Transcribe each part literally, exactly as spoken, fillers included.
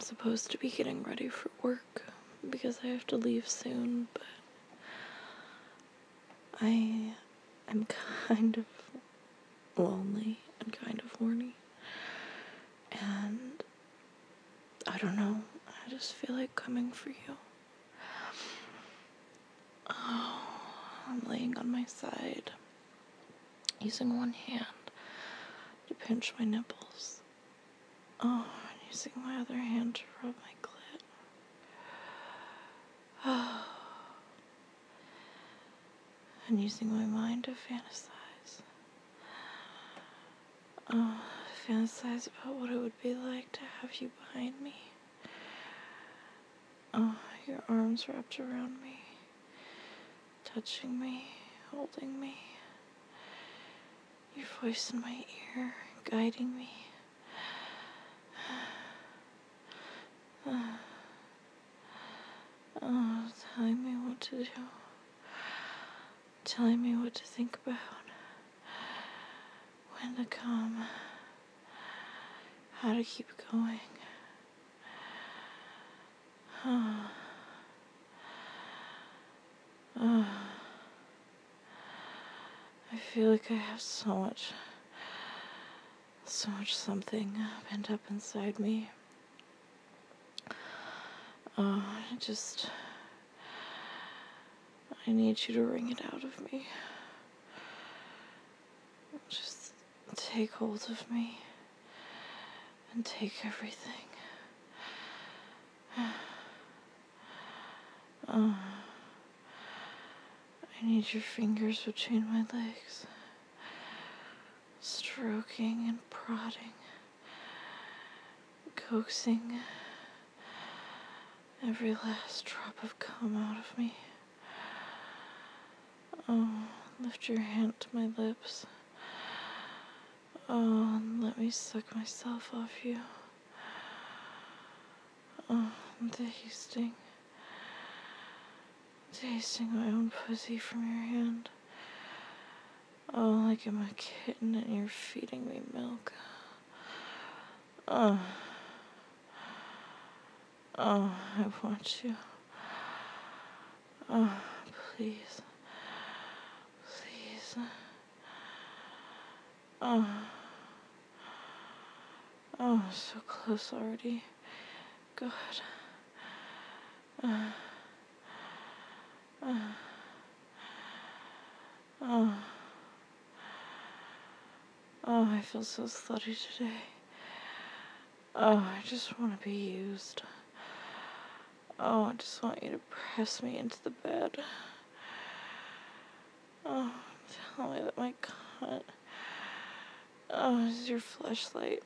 supposed to be getting ready for work because I have to leave soon, but I am kind of lonely and kind of horny. And I don't know, I just feel like coming for you. Oh, I'm laying on my side, using one hand to pinch my nipples. Oh, and using my other hand to rub my clit. Oh. And using my mind to fantasize. Oh, fantasize about what it would be like to have you behind me. Oh, your arms wrapped around me, touching me, holding me. Your voice in my ear, guiding me. Oh, telling me what to do. Telling me what to think about. When to come. How to keep going. Oh. Oh. I feel like I have so much, so much something pent up inside me. Oh, I just, I need you to wring it out of me. Just take hold of me and take everything. Oh, I need your fingers between my legs, stroking and prodding, coaxing every last drop of cum out of me. Oh, lift your hand to my lips. Oh, and let me suck myself off you. Oh, I'm tasting. Tasting my own pussy from your hand. Oh, like I'm a kitten and you're feeding me milk. Oh. Oh, I want you. Oh, please. Please. Oh. Oh, so close already. Good. Uh. Uh. Oh. Oh, I feel so slutty today. Oh, I just want to be used. Oh, I just want you to press me into the bed. Oh, tell me that my cunt, oh, is your fleshlight.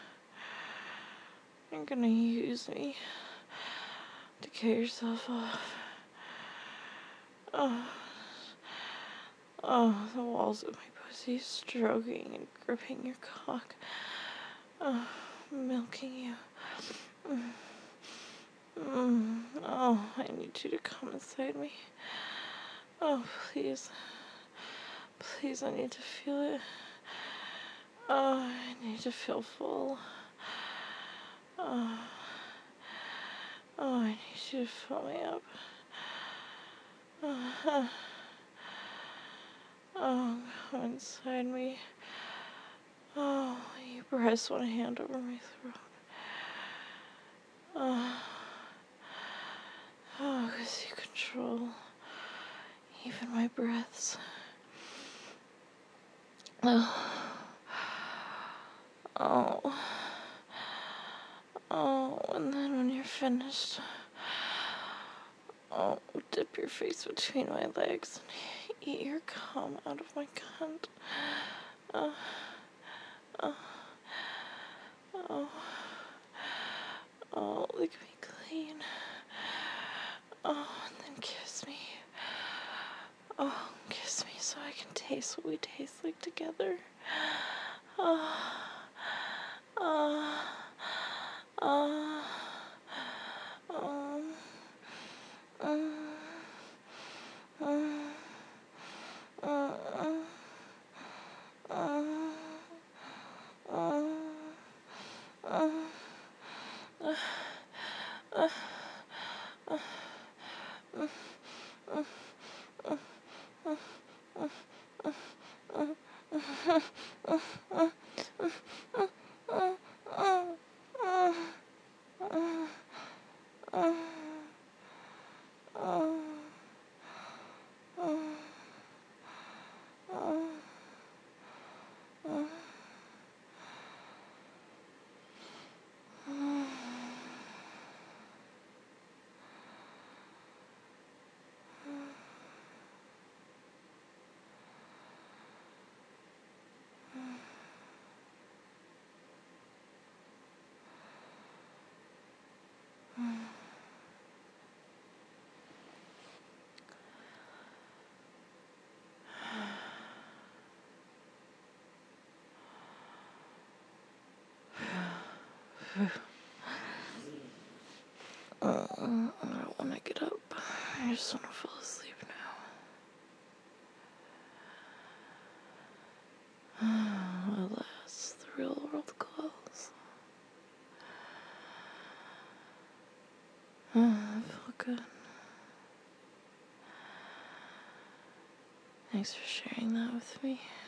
You're gonna use me to get yourself off. Oh, oh, the walls of my pussy stroking and gripping your cock. Oh, milking you. Mm. Mm. Oh, I need you to come inside me. Oh, please. Please, I need to feel it. Oh, I need to feel full. Oh, oh, I need you to fill me up. Oh, oh, come inside me. Oh, you press one hand over my throat. Oh, oh, because you control even my breaths. Oh, oh, oh, and then when you're finished, oh, dip your face between my legs and eat your cum out of my cunt. Oh, oh, oh, oh, lick me clean. Oh, and then kiss me. Oh, kiss me so I can taste what we taste like together. Oh, oh, oh, oh, oh, oh, oh, oh, oh, oh. Uh, I don't want to get up. I just want to fall asleep now. Alas, the real world calls. Uh, I feel good. Thanks for sharing that with me.